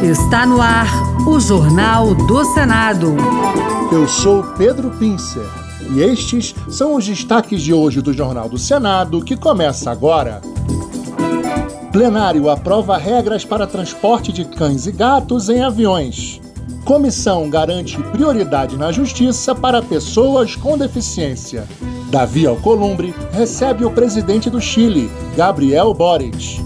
Está no ar o Jornal do Senado. Eu sou Pedro Pincer e estes são os destaques de hoje do Jornal do Senado, que começa agora. Plenário aprova regras para transporte de cães e gatos em aviões. Comissão garante prioridade na justiça para pessoas com deficiência. Davi Alcolumbre recebe o presidente do Chile, Gabriel Boric.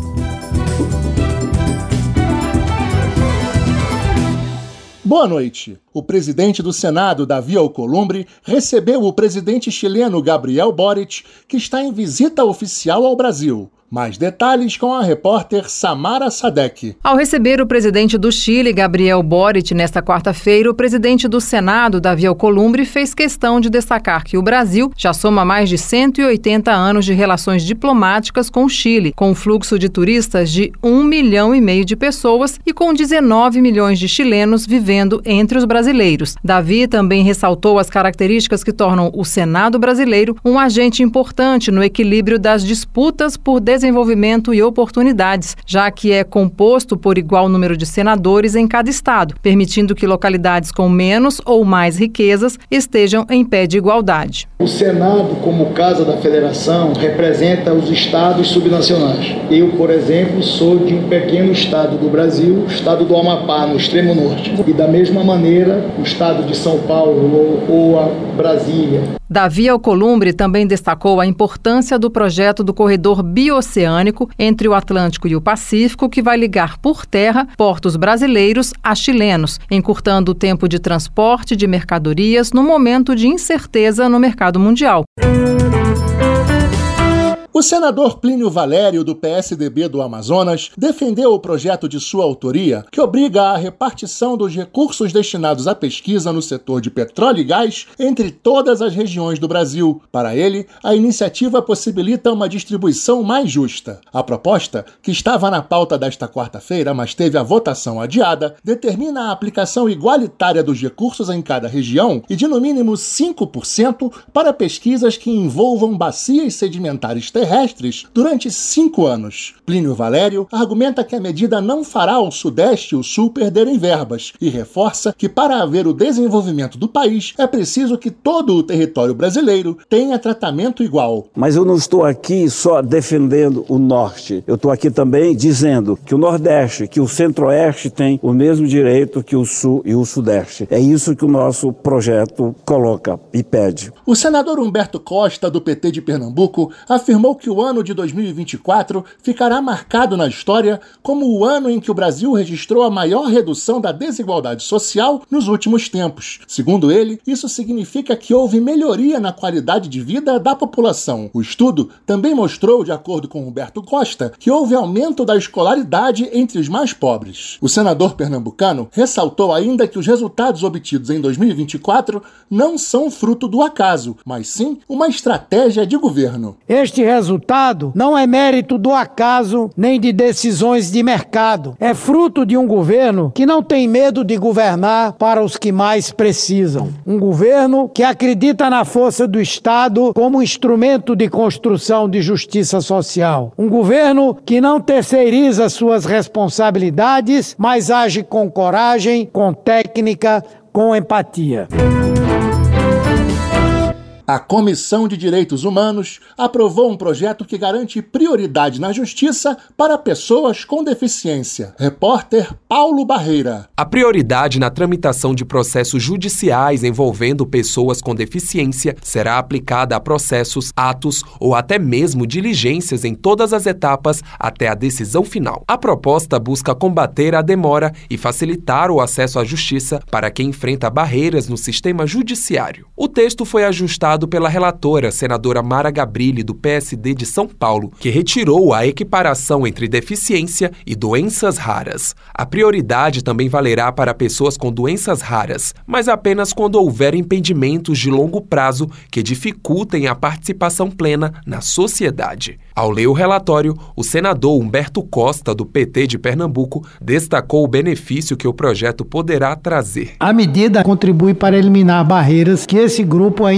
Boa noite. O presidente do Senado, Davi Alcolumbre, recebeu o presidente chileno Gabriel Boric, que está em visita oficial ao Brasil. Mais detalhes com a repórter Samara Sadek. Ao receber o presidente do Chile, Gabriel Boric, nesta quarta-feira, o presidente do Senado, Davi Alcolumbre, fez questão de destacar que o Brasil já soma mais de 180 anos de relações diplomáticas com o Chile, com um fluxo de turistas de 1,5 milhão de pessoas e com 19 milhões de chilenos vivendo entre os brasileiros. Davi também ressaltou as características que tornam o Senado brasileiro um agente importante no equilíbrio das disputas por desenvolvimento e oportunidades, já que é composto por igual número de senadores em cada estado, permitindo que localidades com menos ou mais riquezas estejam em pé de igualdade. O Senado, como Casa da Federação, representa os estados subnacionais. Eu, por exemplo, sou de um pequeno estado do Brasil, o estado do Amapá, no extremo norte. E da mesma maneira, o estado de São Paulo ou a Brasília. Davi Alcolumbre também destacou a importância do projeto do corredor bioceânico entre o Atlântico e o Pacífico, que vai ligar por terra portos brasileiros a chilenos, encurtando o tempo de transporte de mercadorias no momento de incerteza no mercado mundial. O senador Plínio Valério, do PSDB do Amazonas, defendeu o projeto de sua autoria, que obriga a repartição dos recursos destinados à pesquisa no setor de petróleo e gás entre todas as regiões do Brasil. Para ele, a iniciativa possibilita uma distribuição mais justa. A proposta, que estava na pauta desta quarta-feira, mas teve a votação adiada, determina a aplicação igualitária dos recursos em cada região e de no mínimo 5% para pesquisas que envolvam bacias sedimentares terrestres durante 5 anos. Plínio Valério argumenta que a medida não fará o Sudeste e o Sul perderem verbas e reforça que para haver o desenvolvimento do país é preciso que todo o território brasileiro tenha tratamento igual. Mas eu não estou aqui só defendendo o Norte. Eu estou aqui também dizendo que o Nordeste, que o Centro-Oeste tem o mesmo direito que o Sul e o Sudeste. É isso que o nosso projeto coloca e pede. O senador Humberto Costa, do PT de Pernambuco, afirmou que o ano de 2024 ficará marcado na história como o ano em que o Brasil registrou a maior redução da desigualdade social nos últimos tempos. Segundo ele, isso significa que houve melhoria na qualidade de vida da população. O estudo também mostrou, de acordo com Humberto Costa, que houve aumento da escolaridade entre os mais pobres. O senador pernambucano ressaltou ainda que os resultados obtidos em 2024 não são fruto do acaso, mas sim uma estratégia de governo. Este resultado não é mérito do acaso nem de decisões de mercado. É fruto de um governo que não tem medo de governar para os que mais precisam. Um governo que acredita na força do Estado como instrumento de construção de justiça social. Um governo que não terceiriza suas responsabilidades, mas age com coragem, com técnica, com empatia. A Comissão de Direitos Humanos aprovou um projeto que garante prioridade na justiça para pessoas com deficiência. Repórter Paulo Barreira. A prioridade na tramitação de processos judiciais envolvendo pessoas com deficiência será aplicada a processos, atos ou até mesmo diligências em todas as etapas até a decisão final. A proposta busca combater a demora e facilitar o acesso à justiça para quem enfrenta barreiras no sistema judiciário. O texto foi ajustado pela relatora, senadora Mara Gabrilli, do PSD de São Paulo, que retirou a equiparação entre deficiência e doenças raras. A prioridade também valerá para pessoas com doenças raras, mas apenas quando houver impedimentos de longo prazo que dificultem a participação plena na sociedade. Ao ler o relatório, o senador Humberto Costa, do PT de Pernambuco, destacou o benefício que o projeto poderá trazer. A medida contribui para eliminar barreiras que esse grupo ainda enfrenta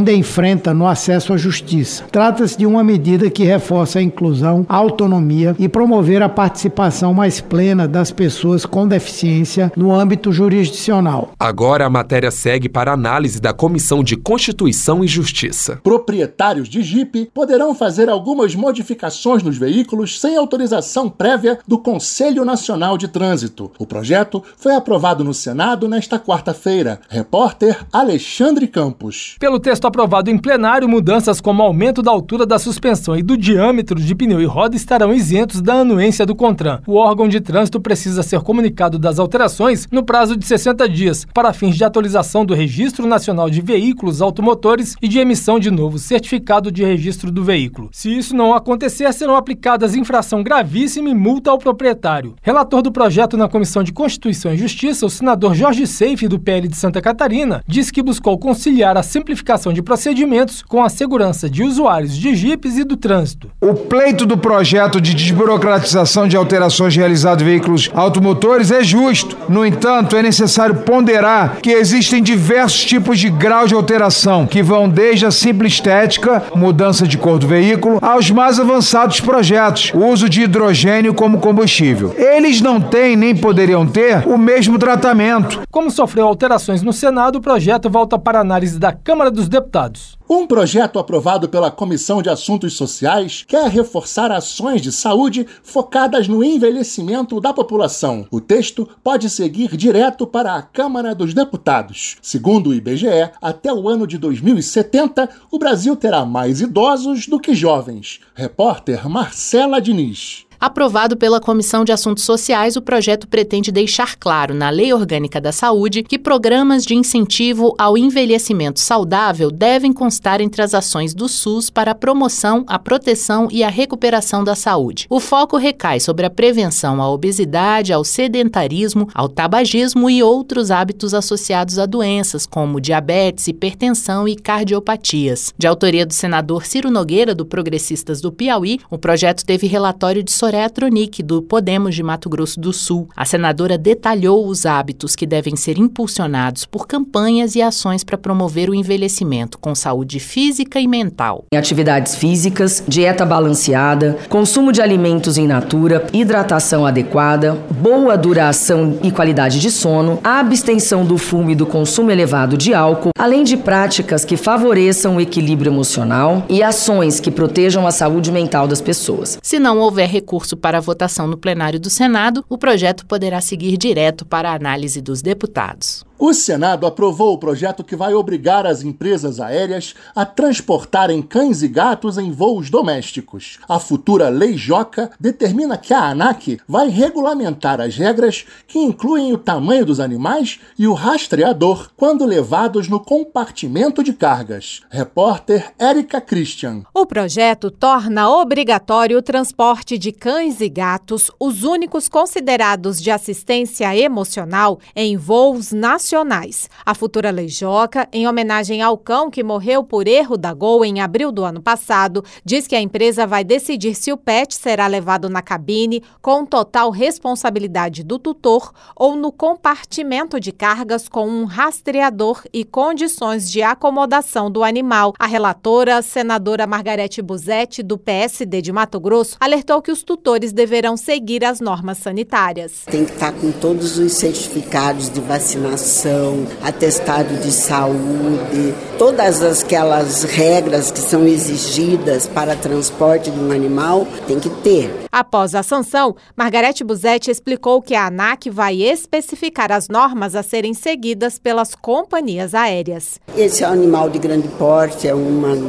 violenta no acesso à justiça. Trata-se de uma medida que reforça a inclusão, a autonomia e promover a participação mais plena das pessoas com deficiência no âmbito jurisdicional. Agora a matéria segue para análise da Comissão de Constituição e Justiça. Proprietários de Jeep poderão fazer algumas modificações nos veículos sem autorização prévia do Conselho Nacional de Trânsito. O projeto foi aprovado no Senado nesta quarta-feira. Repórter Alexandre Campos. Pelo texto aprovado em plenário, mudanças como aumento da altura da suspensão e do diâmetro de pneu e roda estarão isentos da anuência do CONTRAN. O órgão de trânsito precisa ser comunicado das alterações no prazo de 60 dias, para fins de atualização do Registro Nacional de Veículos Automotores e de emissão de novo certificado de registro do veículo. Se isso não acontecer, serão aplicadas infração gravíssima e multa ao proprietário. Relator do projeto na Comissão de Constituição e Justiça, o senador Jorge Seife, do PL de Santa Catarina, diz que buscou conciliar a simplificação de procedimentos com a segurança de usuários de jipes e do trânsito. O pleito do projeto de desburocratização de alterações realizadas em veículos automotores é justo. No entanto, é necessário ponderar que existem diversos tipos de grau de alteração, que vão desde a simples estética, mudança de cor do veículo, aos mais avançados projetos, o uso de hidrogênio como combustível. Eles não têm nem poderiam ter o mesmo tratamento. Como sofreu alterações no Senado, o projeto volta para análise da Câmara dos Deputados. Um projeto aprovado pela Comissão de Assuntos Sociais quer reforçar ações de saúde focadas no envelhecimento da população. O texto pode seguir direto para a Câmara dos Deputados. Segundo o IBGE, até o ano de 2070, o Brasil terá mais idosos do que jovens. Repórter Marcela Diniz. Aprovado pela Comissão de Assuntos Sociais, o projeto pretende deixar claro na Lei Orgânica da Saúde que programas de incentivo ao envelhecimento saudável devem constar entre as ações do SUS para a promoção, a proteção e a recuperação da saúde. O foco recai sobre a prevenção à obesidade, ao sedentarismo, ao tabagismo e outros hábitos associados a doenças como diabetes, hipertensão e cardiopatias. De autoria do senador Ciro Nogueira, do Progressistas do Piauí, o projeto teve relatório de Soraya Tronic, do Podemos de Mato Grosso do Sul. A senadora detalhou os hábitos que devem ser impulsionados por campanhas e ações para promover o envelhecimento com saúde física e mental. Atividades físicas, dieta balanceada, consumo de alimentos in natura, hidratação adequada, boa duração e qualidade de sono, a abstenção do fumo e do consumo elevado de álcool, além de práticas que favoreçam o equilíbrio emocional e ações que protejam a saúde mental das pessoas. Se não houver recurso para a votação no plenário do Senado, o projeto poderá seguir direto para a análise dos deputados. O Senado aprovou o projeto que vai obrigar as empresas aéreas a transportarem cães e gatos em voos domésticos. A futura Lei Joca determina que a ANAC vai regulamentar as regras que incluem o tamanho dos animais e o rastreador quando levados no compartimento de cargas. Repórter Érica Christian. O projeto torna obrigatório o transporte de cães e gatos, os únicos considerados de assistência emocional, em voos nacionais. A futura Lei Joca, em homenagem ao cão que morreu por erro da Gol em abril do ano passado, diz que a empresa vai decidir se o pet será levado na cabine com total responsabilidade do tutor ou no compartimento de cargas com um rastreador e condições de acomodação do animal. A relatora, senadora Margarete Busetti, do PSD de Mato Grosso, alertou que os tutores deverão seguir as normas sanitárias. Tem que estar com todos os certificados de vacinação, atestado de saúde, todas aquelas regras que são exigidas para transporte de um animal, tem que ter. Após a sanção, Margarete Busetti explicou que a ANAC vai especificar as normas a serem seguidas pelas companhias aéreas. Esse animal de grande porte é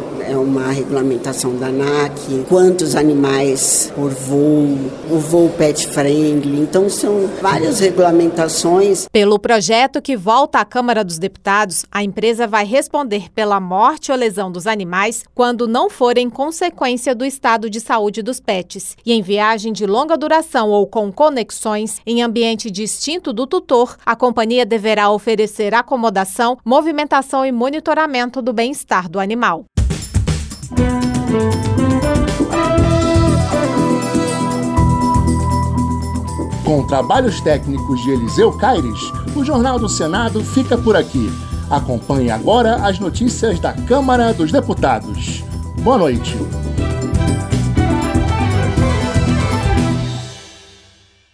uma regulamentação da ANAC, quantos animais por voo, o voo pet friendly, então são várias regulamentações. Pelo projeto que volta à Câmara dos Deputados, a empresa vai responder pela morte ou lesão dos animais quando não forem consequência do estado de saúde dos pets e em viagem de longa duração ou com conexões em ambiente distinto do tutor, a companhia deverá oferecer acomodação, movimentação e monitoramento do bem-estar do animal. Com trabalhos técnicos de Eliseu Caires, o Jornal do Senado fica por aqui. Acompanhe agora as notícias da Câmara dos Deputados. Boa noite.